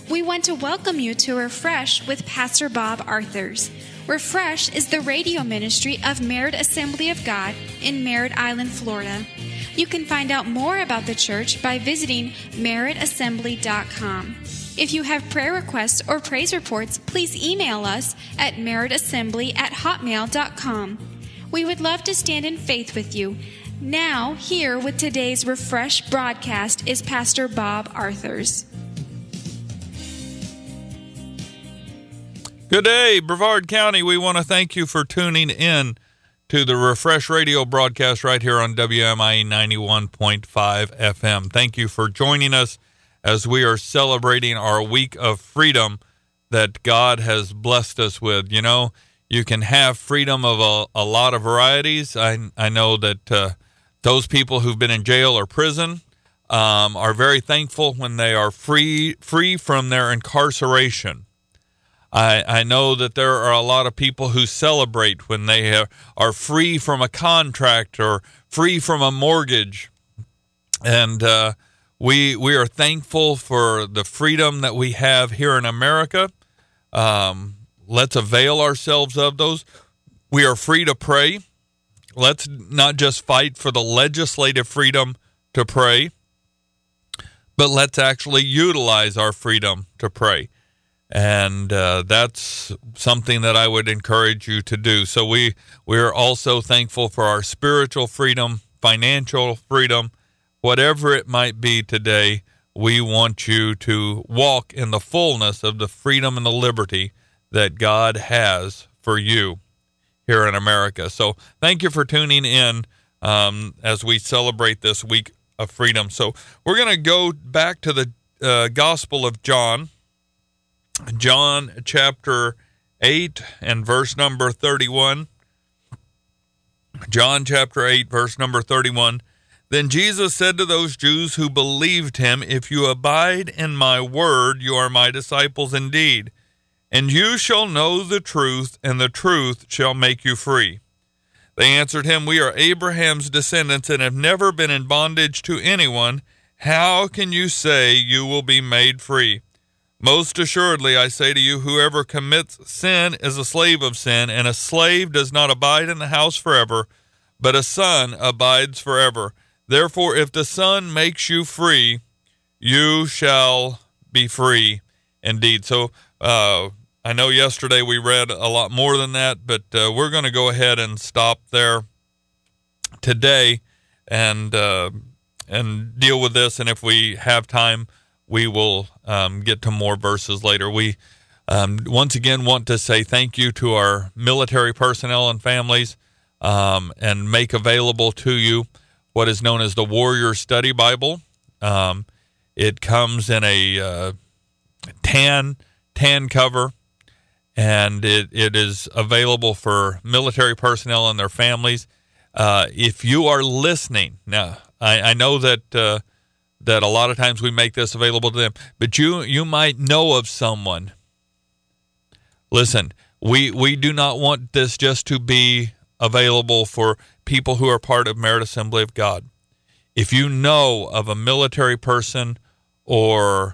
We want to welcome you to Refresh with Pastor Bob Arthurs. Refresh is the radio ministry of Merritt Assembly of God in Merritt Island, Florida. You can find out more about the church by visiting merrittassembly.com. If you have prayer requests or praise reports, please email us at merrittassembly@hotmail.com. We would love to stand in faith with you. Now, here with today's Refresh broadcast is Pastor Bob Arthurs. Good day, Brevard County. We want to thank you for tuning in to the Refresh Radio broadcast right here on WMIE 91.5 FM. Thank you for joining us as we are celebrating our week of freedom that God has blessed us with. You know, you can have freedom of a lot of varieties. I know that those people who've been in jail or prison are very thankful when they are free from their incarceration. I know that there are a lot of people who celebrate when they are free from a contract or free from a mortgage. And we are thankful for the freedom that we have here in America. Let's avail ourselves of those. We are free to pray. Let's not just fight for the legislative freedom to pray, but let's actually utilize our freedom to pray. And that's something that I would encourage you to do. So we are also thankful for our spiritual freedom, financial freedom, whatever it might be today. We want you to walk in the fullness of the freedom and the liberty that God has for you here in America. So thank you for tuning in as we celebrate this week of freedom. So we're going to go back to the Gospel of John. John chapter 8 and verse number 31. John chapter 8, verse number 31. Then Jesus said to those Jews who believed him, "If you abide in my word, you are my disciples indeed, and you shall know the truth, and the truth shall make you free." They answered him, "We are Abraham's descendants and have never been in bondage to anyone. How can you say you will be made free? Most assuredly, I say to you, whoever commits sin is a slave of sin, and a slave does not abide in the house forever, but a son abides forever. Therefore, if the Son makes you free, you shall be free indeed." So I know yesterday we read a lot more than that, but we're going to go ahead and stop there today and deal with this. And if we have time, we will get to more verses later. We once again want to say thank you to our military personnel and families and make available to you what is known as the Warrior Study Bible. It comes in a tan cover, and it is available for military personnel and their families. If you are listening, now I know that a lot of times we make this available to them, but you might know of someone. Listen, we do not want this just to be available for people who are part of Merritt Assembly of God. If you know of a military person or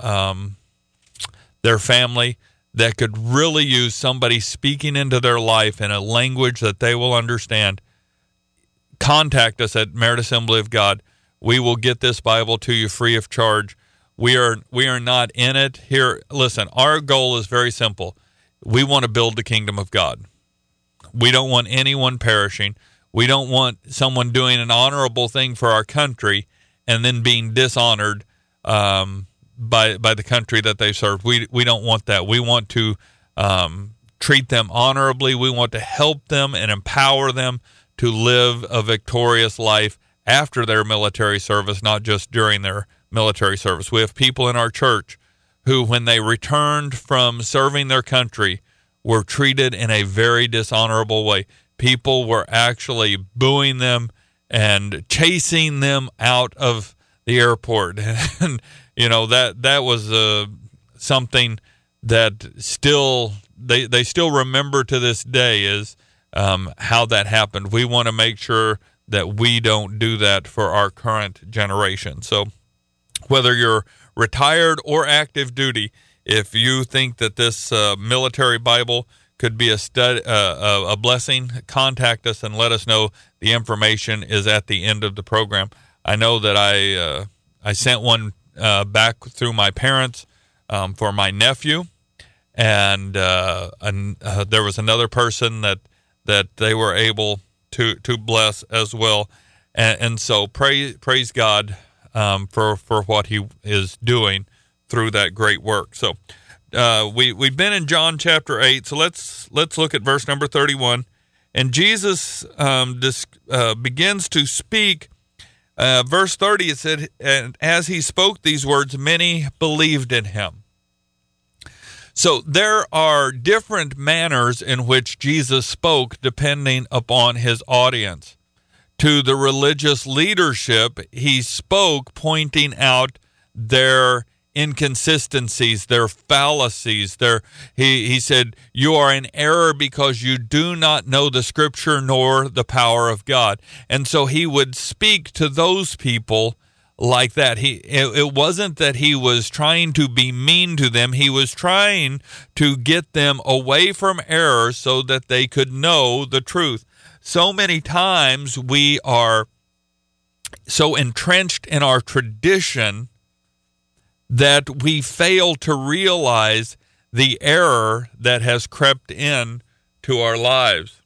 their family that could really use somebody speaking into their life in a language that they will understand, contact us at Merritt Assembly of God. We will get this Bible to you free of charge. We are not in it here. Listen, our goal is very simple. We want to build the kingdom of God. We don't want anyone perishing. We don't want someone doing an honorable thing for our country and then being dishonored by the country that they serve. We don't want that. We want to treat them honorably. We want to help them and empower them to live a victorious life after their military service, not just during their military service. We have people in our church who, when they returned from serving their country, were treated in a very dishonorable way. People were actually booing them and chasing them out of the airport. And, you know, that was something that still they still remember to this day is how that happened. We want to make sure that we don't do that for our current generation. So whether you're retired or active duty. If you think that this military Bible could be a blessing, contact us and let us know. The information is at the end of the program. I know that I sent one back through my parents for my nephew, and there was another person that they were able to bless as well, and so praise God for what He is doing through that great work. So we've been in John chapter 8, so let's look at verse number 31. And Jesus begins to speak. Verse 30, it said, and as he spoke these words, many believed in him. So there are different manners in which Jesus spoke depending upon his audience. To the religious leadership, he spoke pointing out their inconsistencies, their fallacies. He said, you are in error because you do not know the scripture nor the power of God. And so he would speak to those people like that. It wasn't that he was trying to be mean to them. He was trying to get them away from error so that they could know the truth. So many times we are so entrenched in our tradition that we fail to realize the error that has crept in to our lives.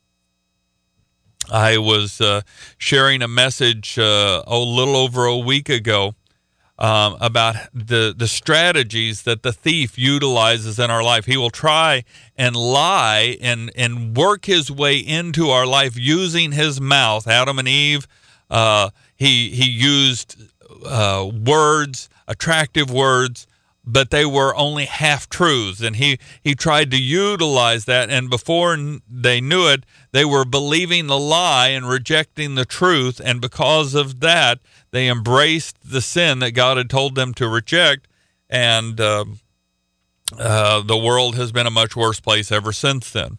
I was sharing a message a little over a week ago about the strategies that the thief utilizes in our life. He will try and lie and work his way into our life using his mouth. Adam and Eve, he used words, attractive words, but they were only half-truths, and he tried to utilize that, and before they knew it, they were believing the lie and rejecting the truth, and because of that, they embraced the sin that God had told them to reject, and the world has been a much worse place ever since then.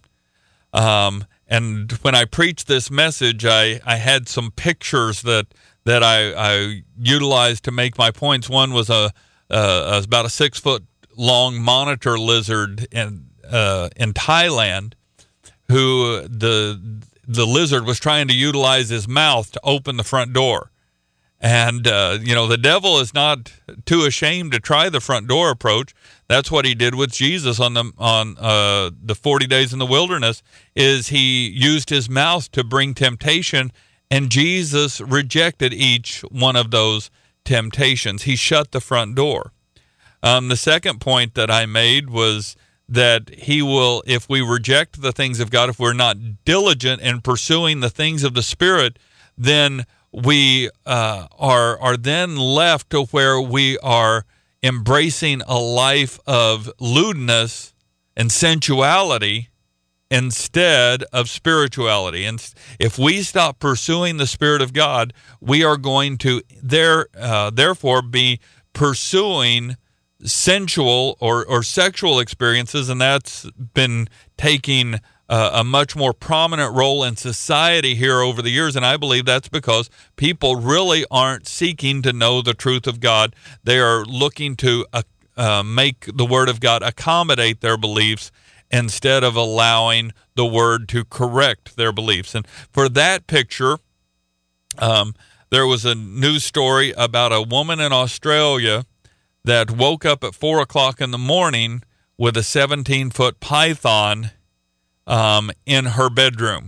And when I preached this message, I had some pictures that I utilized to make my points. One was about a 6-foot long monitor lizard in Thailand, who the lizard was trying to utilize his mouth to open the front door. And the devil is not too ashamed to try the front door approach. That's what he did with Jesus on the 40 days in the wilderness. Is he used his mouth to bring temptation, and Jesus rejected each one of those temptations. He shut the front door. The second point that I made was that he will, if we reject the things of God, if we're not diligent in pursuing the things of the Spirit, then we are then left to where we are embracing a life of lewdness and sensuality instead of spirituality. And if we stop pursuing the Spirit of God, we are going to therefore be pursuing sensual or sexual experiences, and that's been taking a much more prominent role in society here over the years, and I believe that's because people really aren't seeking to know the truth of God. They are looking to make the Word of God accommodate their beliefs instead of allowing the Word to correct their beliefs. And for that picture, there was a news story about a woman in Australia that woke up at 4 o'clock in the morning with a 17-foot python in her bedroom.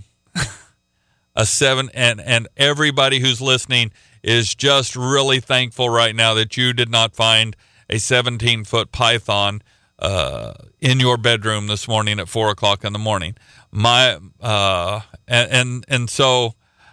And everybody who's listening is just really thankful right now that you did not find a 17-foot python in your bedroom this morning at 4 o'clock in the morning. So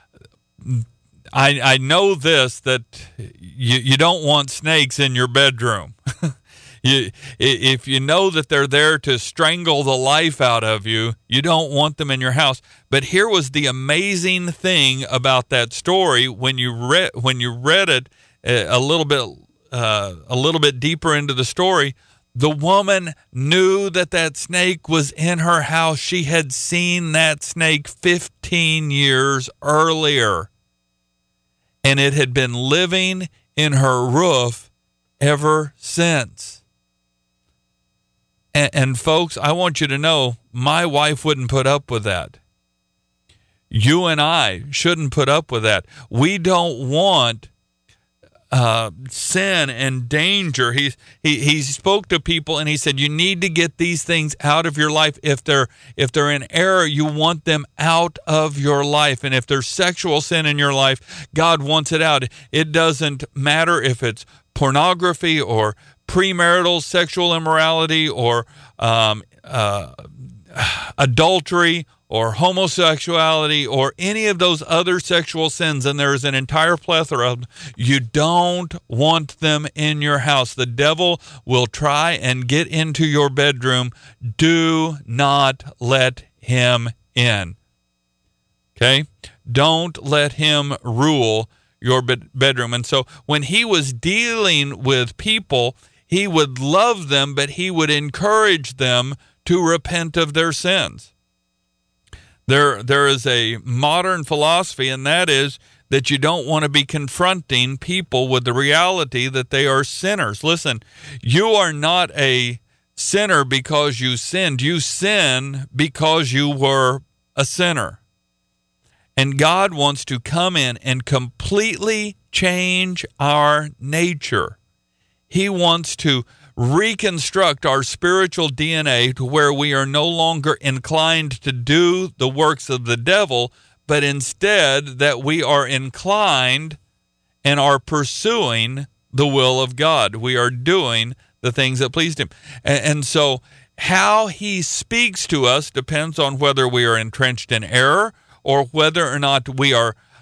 I know this, that you don't want snakes in your bedroom. If you know that they're there to strangle the life out of you, you don't want them in your house. But here was the amazing thing about that story when you read it a little bit deeper into the story. The woman knew that snake was in her house. She had seen that snake 15 years earlier, and it had been living in her roof ever since. And folks, I want you to know, my wife wouldn't put up with that. You and I shouldn't put up with that. We don't want sin and danger. He spoke to people and he said, you need to get these things out of your life. If they're in error, you want them out of your life. And if there's sexual sin in your life, God wants it out. It doesn't matter if it's pornography or premarital sexual immorality or adultery or homosexuality or any of those other sexual sins, and there's an entire plethora of them. You don't want them in your house. The devil will try and get into your bedroom. Do not let him in. Okay? Don't let him rule your bedroom. And so when he was dealing with people, he would love them, but he would encourage them to repent of their sins. There is a modern philosophy, and that is that you don't want to be confronting people with the reality that they are sinners. Listen, you are not a sinner because you sinned. You sin because you were a sinner. And God wants to come in and completely change our nature. He wants to reconstruct our spiritual DNA to where we are no longer inclined to do the works of the devil, but instead that we are inclined and are pursuing the will of God. We are doing the things that pleased him. And so how he speaks to us depends on whether we are entrenched in error or whether or not we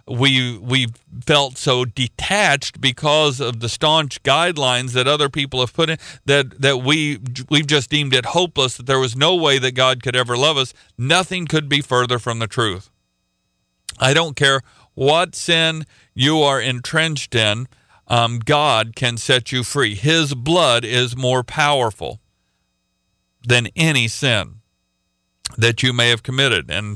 felt so detached because of the staunch guidelines that other people have put in that we've just deemed it hopeless, that there was no way that God could ever love us. Nothing could be further from the truth. I don't care what sin you are entrenched in, God can set you free. His blood is more powerful than any sin that you may have committed. And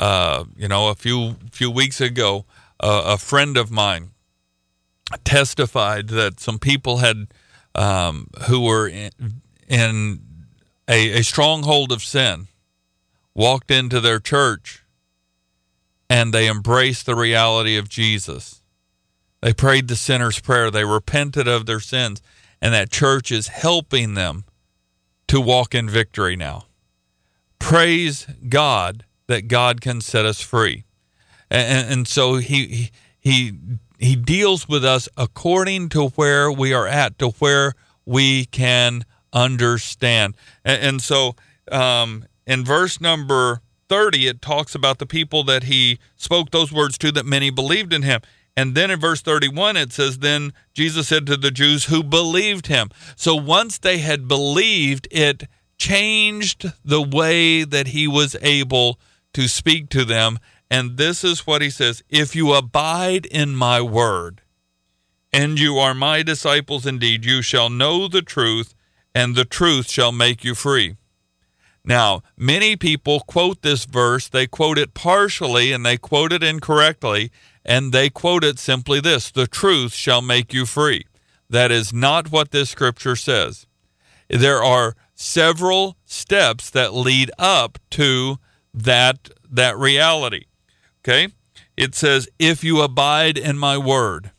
a few weeks ago, a friend of mine testified that some people had who were in a stronghold of sin walked into their church and they embraced the reality of Jesus. They prayed the sinner's prayer. They repented of their sins, and that church is helping them to walk in victory now. Praise God that God can set us free. And so he deals with us according to where we are at, to where we can understand. And so in verse number 30, it talks about the people that he spoke those words to, that many believed in him. And then in verse 31, it says, then Jesus said to the Jews who believed him. So once they had believed, it changed the way that he was able to speak to them. And this is what he says: if you abide in my word, and you are my disciples indeed, you shall know the truth, and the truth shall make you free. Now, many people quote this verse. They quote it partially, and they quote it incorrectly, and they quote it simply this: the truth shall make you free. That is not what this scripture says. There are several steps that lead up to that reality. Okay? It says, if you abide in my word.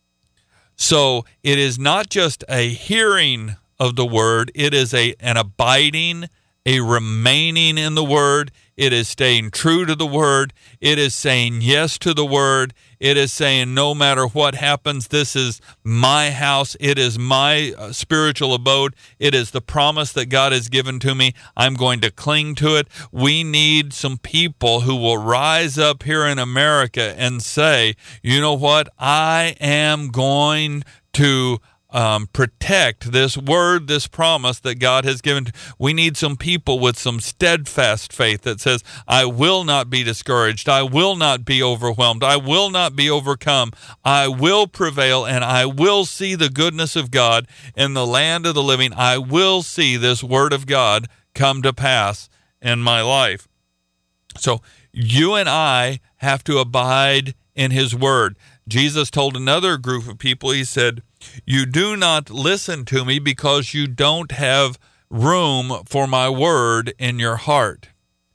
So it is not just a hearing of the word, it is an abiding, a remaining in the word. It is staying true to the word. It is saying yes to the word. It is saying, no matter what happens, this is my house. It is my spiritual abode. It is the promise that God has given to me. I'm going to cling to it. We need some people who will rise up here in America and say, you know what? I am going to protect this word, this promise that God has given. We need some people with some steadfast faith that says, I will not be discouraged. I will not be overwhelmed. I will not be overcome. I will prevail, and I will see the goodness of God in the land of the living. I will see this word of God come to pass in my life. So you and I have to abide in his word. Jesus told another group of people, he said, You do not listen to me because you don't have room for my word in your heart.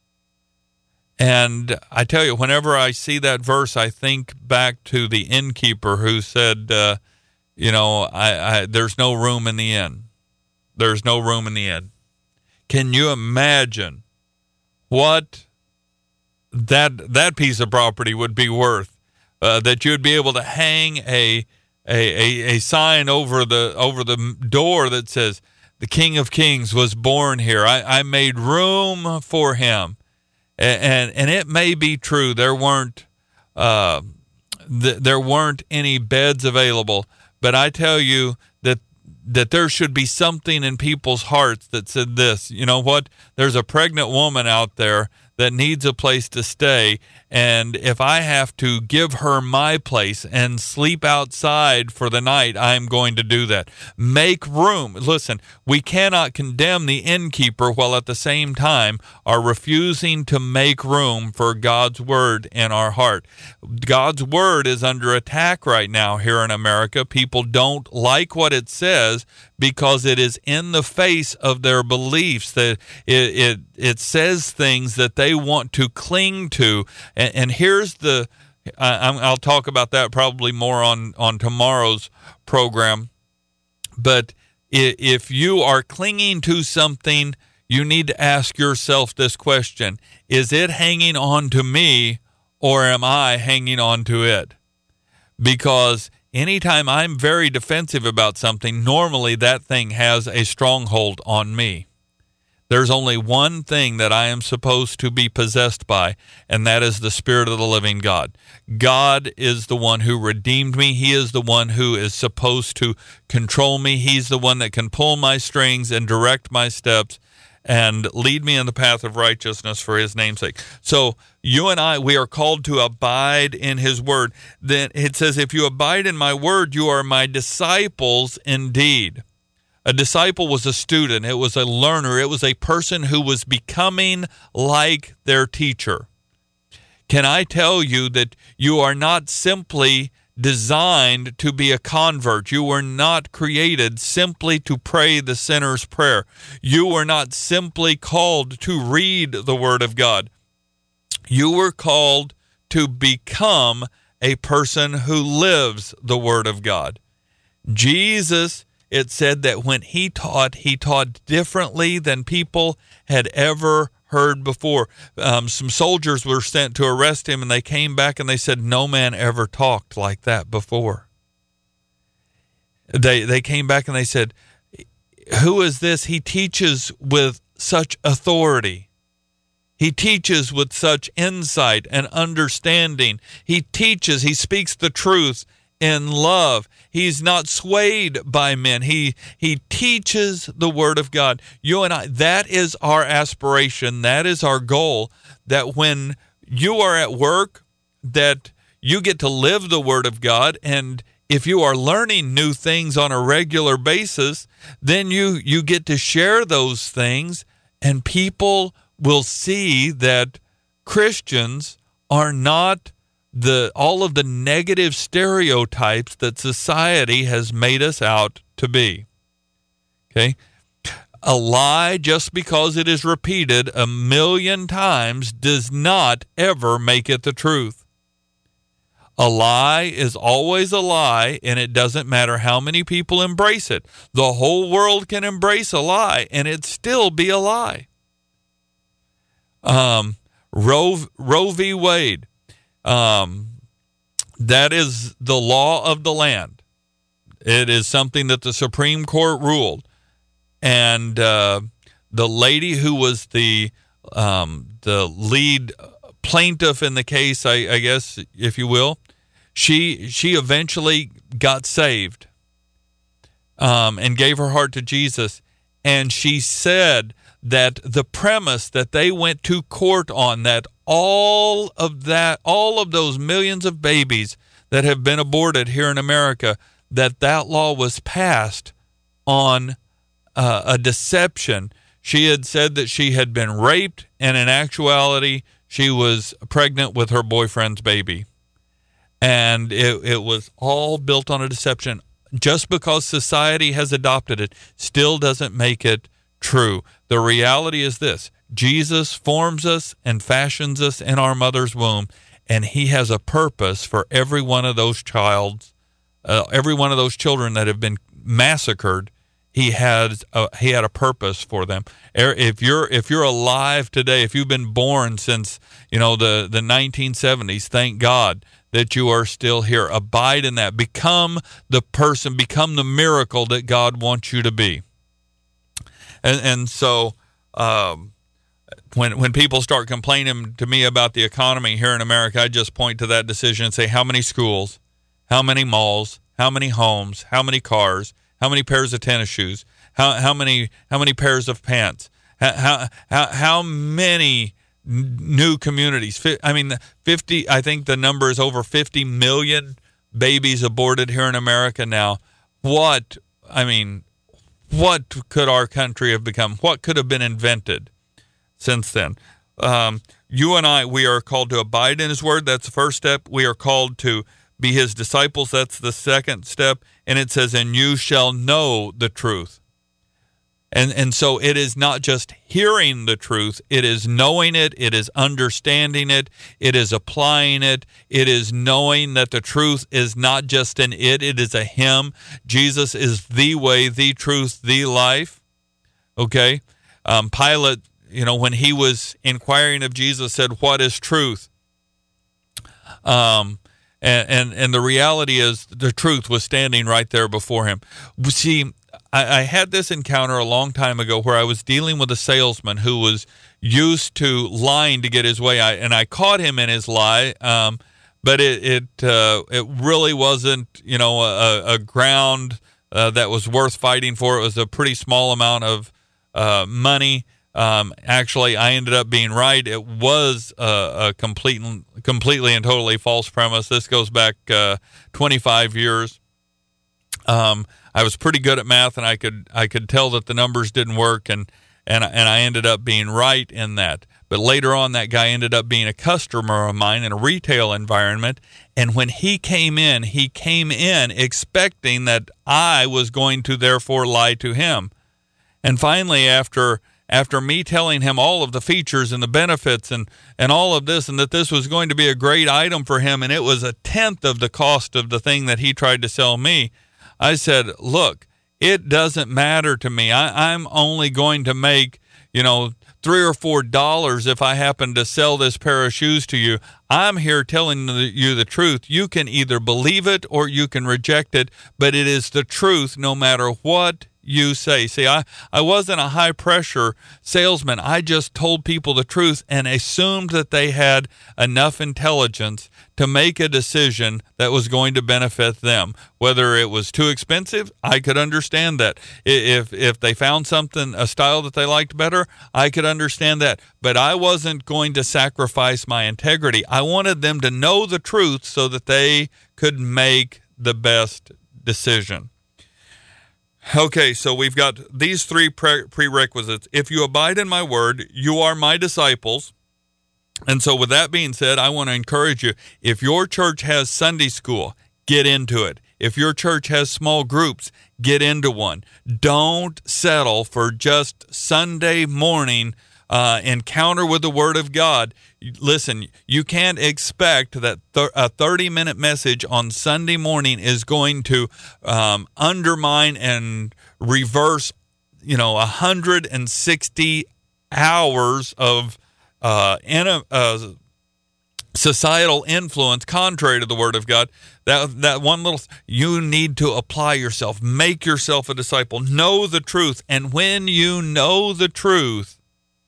And I tell you, whenever I see that verse, I think back to the innkeeper who said, there's no room in the inn. There's no room in the inn. Can you imagine what that piece of property would be worth? That you'd be able to hang a sign over the door that says, "The King of Kings was born here. I made room for him." And it may be true. There weren't any beds available, but I tell you that there should be something in people's hearts that said this: you know what? There's a pregnant woman out there that needs a place to stay, and if I have to give her my place and sleep outside for the night, I'm going to do that. Make room. Listen, we cannot condemn the innkeeper while at the same time are refusing to make room for God's word in our heart. God's word is under attack right now here in America. People don't like what it says because it is in the face of their beliefs, that it says things that they want to cling to. And here's I'll talk about that probably more on tomorrow's program. But if you are clinging to something, you need to ask yourself this question: is it hanging on to me, or am I hanging on to it? Because anytime I'm very defensive about something, normally that thing has a stronghold on me. There's only one thing that I am supposed to be possessed by, and that is the Spirit of the living God. God is the one who redeemed me. He is the one who is supposed to control me. He's the one that can pull my strings and direct my steps and lead me in the path of righteousness for his name's sake. So you and I, we are called to abide in his word. Then it says, if you abide in my word, you are my disciples indeed. A disciple was a student. It was a learner. It was a person who was becoming like their teacher. Can I tell you that you are not simply designed to be a convert? You were not created simply to pray the sinner's prayer. You were not simply called to read the Word of God. You were called to become a person who lives the Word of God. Jesus, it said that when he taught differently than people had ever heard before. Some soldiers were sent to arrest him, and they came back and they said, no man ever talked like that before. They came back and they said, who is this? He teaches with such authority. He teaches with such insight and understanding. He speaks the truth in love. He's not swayed by men. He teaches the Word of God. You and I, that is our aspiration. That is our goal, that when you are at work, that you get to live the Word of God. And if you are learning new things on a regular basis, then you get to share those things, and people will see that Christians are not all of the negative stereotypes that society has made us out to be. Okay? A lie, just because it is repeated 1,000,000 times, does not ever make it the truth. A lie is always a lie, and it doesn't matter how many people embrace it. The whole world can embrace a lie, and it still be a lie. Roe v. Wade. That is the law of the land. It is something that the Supreme Court ruled. And the lady who was the lead plaintiff in the case, I guess, if you will, she eventually got saved and gave her heart to Jesus. And she said that the premise that they went to court on, that all of those millions of babies that have been aborted here in America, that law was passed on a deception. She had said that she had been raped, and in actuality, she was pregnant with her boyfriend's baby. And it was all built on a deception. just because society has adopted it still doesn't make it true. The reality is this: Jesus forms us and fashions us in our mother's womb, and he has a purpose for every one of those every one of those children that have been massacred. He had a purpose for them. If you're alive today, if you've been born since the 1970s, thank God that you are still here. Abide in that. Become the person, become the miracle that God wants you to be. And so when people start complaining to me about the economy here in America, I just point to that decision and say, how many schools, how many malls, how many homes, how many cars, how many pairs of tennis shoes, how many pairs of pants, how many new communities? 50. I think the number is over 50 million babies aborted here in America now. What could our country have become? What could have been invented since then? You and I, we are called to abide in his word. That's the first step. We are called to be his disciples. That's the second step. And it says, and you shall know the truth. And so it is not just hearing the truth, it is knowing it, it is understanding it, it is applying it, it is knowing that the truth is not just an it is a him. Jesus is the way, the truth, the life. Okay? Pilate, when he was inquiring of Jesus, said, what is truth? And the reality is the truth was standing right there before him. See, I had this encounter a long time ago where I was dealing with a salesman who was used to lying to get his way. I caught him in his lie, but it really wasn't a ground that was worth fighting for. It was a pretty small amount of money. Actually, I ended up being right. It was a completely and totally false premise. This goes back 25 years. I was pretty good at math, and I could tell that the numbers didn't work, and I ended up being right in that. But later on, that guy ended up being a customer of mine in a retail environment, and when he came in expecting that I was going to therefore lie to him. And finally, after me telling him all of the features and the benefits and all of this, and that this was going to be a great item for him, and it was 1/10 of the cost of the thing that he tried to sell me, I said, look, it doesn't matter to me. I'm only going to make, $3 or $4 if I happen to sell this pair of shoes to you. I'm here telling you the truth. You can either believe it or you can reject it, but it is the truth no matter what you say. See, I wasn't a high-pressure salesman. I just told people the truth and assumed that they had enough intelligence to make a decision that was going to benefit them. Whether it was too expensive, I could understand that. If they found a style that they liked better, I could understand that. But I wasn't going to sacrifice my integrity. I wanted them to know the truth so that they could make the best decision. Okay, so we've got these three prerequisites. If you abide in my word, you are my disciples. And so with that being said, I want to encourage you, if your church has Sunday school, get into it. If your church has small groups, get into one. Don't settle for just Sunday morning encounter with the Word of God. Listen, you can't expect that a 30-minute message on Sunday morning is going to undermine and reverse, 160 hours of societal influence contrary to the Word of God. That one little, you need to apply yourself, make yourself a disciple, know the truth, and when you know the truth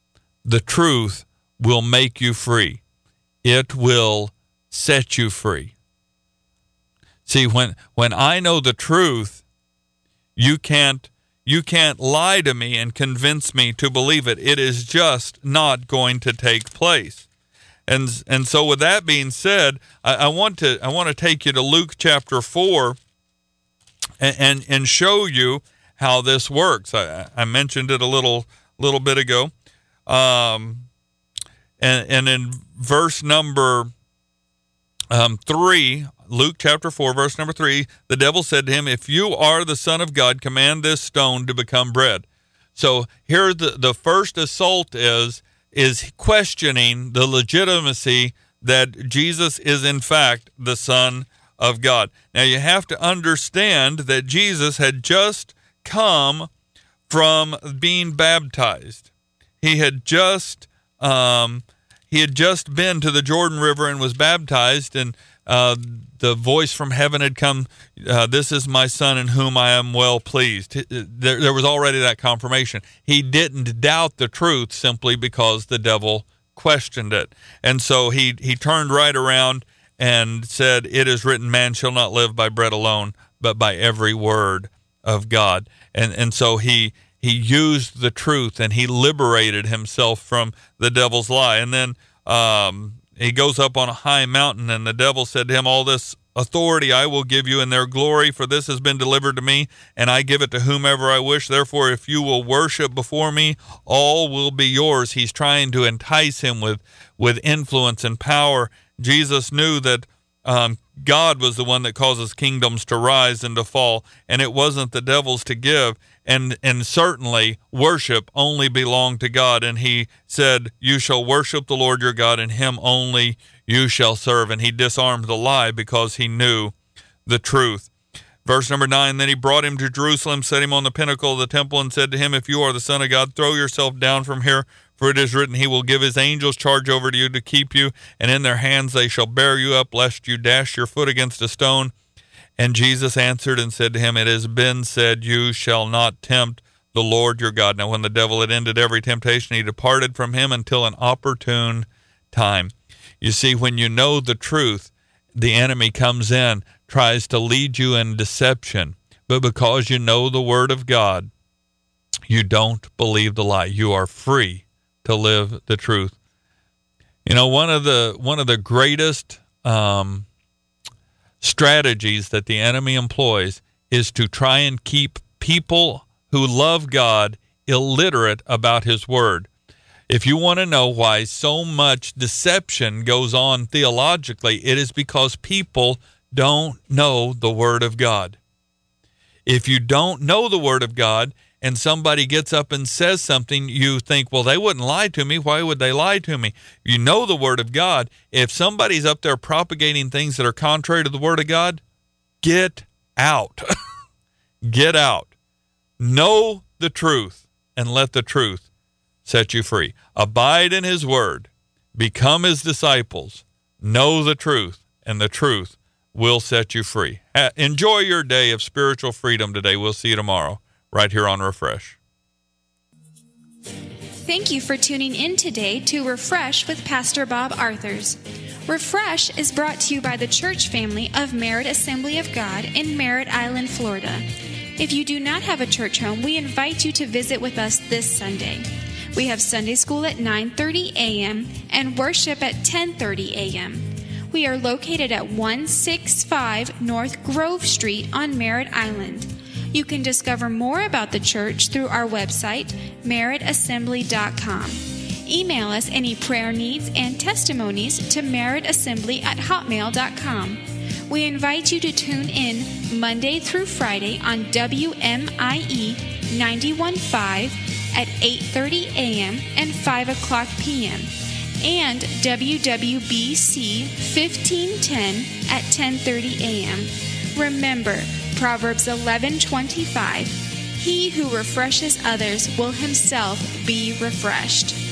will make you free. It will set you free. See, when I know the truth, you can't lie to me and convince me to believe it. It is just not going to take place. And so with that being said, I want to take you to Luke chapter 4 and show you how this works. I mentioned it a little bit ago. And in verse number 3, Luke chapter 4, verse number 3, the devil said to him, if you are the Son of God, command this stone to become bread. So here the first assault is questioning the legitimacy that Jesus is in fact the Son of God. Now you have to understand that Jesus had just come from being baptized. He had just been to the Jordan River and was baptized, and the voice from heaven had come, this is my Son in whom I am well pleased. There was already that confirmation. He didn't doubt the truth simply because the devil questioned it. And so he turned right around and said, it is written, man shall not live by bread alone, but by every word of God. And so he used the truth, and he liberated himself from the devil's lie. And then he goes up on a high mountain, and the devil said to him, all this authority I will give you in their glory, for this has been delivered to me, and I give it to whomever I wish. Therefore, if you will worship before me, all will be yours. He's trying to entice him with influence and power. Jesus knew that God was the one that causes kingdoms to rise and to fall, and it wasn't the devil's to give. And certainly worship only belonged to God. And he said, you shall worship the Lord your God, and him only you shall serve. And he disarmed the lie because he knew the truth. Verse number 9, then he brought him to Jerusalem, set him on the pinnacle of the temple, and said to him, if you are the Son of God, throw yourself down from here, for it is written, he will give his angels charge over to you to keep you, and in their hands they shall bear you up, lest you dash your foot against a stone. And Jesus answered and said to him, it has been said, you shall not tempt the Lord your God. Now when the devil had ended every temptation, he departed from him until an opportune time. You see, when you know the truth, the enemy comes in, tries to lead you in deception. But because you know the word of God, you don't believe the lie. You are free to live the truth. You know, one of the greatest strategies that the enemy employs is to try and keep people who love God illiterate about his word. If you want to know why so much deception goes on theologically, it is because people don't know the word of God. If you don't know the word of God and somebody gets up and says something, you think, well, they wouldn't lie to me. Why would they lie to me? You know the word of God. If somebody's up there propagating things that are contrary to the word of God, get out. Get out. Know the truth and let the truth set you free. Abide in his word. Become his disciples. Know the truth, and the truth will set you free. Enjoy your day of spiritual freedom today. We'll see you tomorrow right here on Refresh. Thank you for tuning in today to Refresh with Pastor Bob Arthurs. Refresh is brought to you by the church family of Merritt Assembly of God in Merritt Island, Florida. If you do not have a church home, we invite you to visit with us this Sunday. We have Sunday school at 9:30 a.m. and worship at 10:30 a.m. We are located at 165 North Grove Street on Merritt Island. You can discover more about the church through our website, merrittassembly.com. Email us any prayer needs and testimonies to merrittassembly@hotmail.com. We invite you to tune in Monday through Friday on WMIE 91.5 at 8:30 a.m. and 5 o'clock p.m. and WWBC 1510 at 10:30 a.m. Remember, Proverbs 11:25, he who refreshes others will himself be refreshed.